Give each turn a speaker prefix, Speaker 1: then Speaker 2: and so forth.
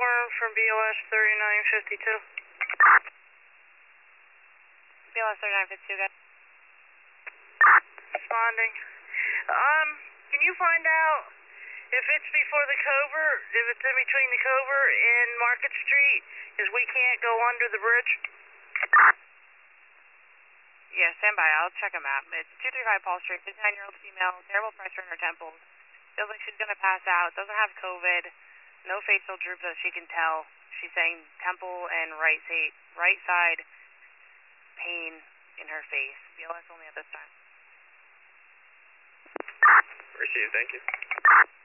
Speaker 1: confirmed from BLS 3952.
Speaker 2: BLS 3952, guys.
Speaker 1: Responding. Can you find out if it's before the covert, if it's in between the covert and Market Street, because we can't go under the bridge?
Speaker 2: Yeah, stand by. I'll check a map. It's 235 Paul Street, 59-year-old female, terrible pressure in her temples. Feels like she's going to pass out, doesn't have COVID, no facial droop that she can tell. She's saying temple and right side pain in her face. BLS only at this time.
Speaker 3: Received, thank you.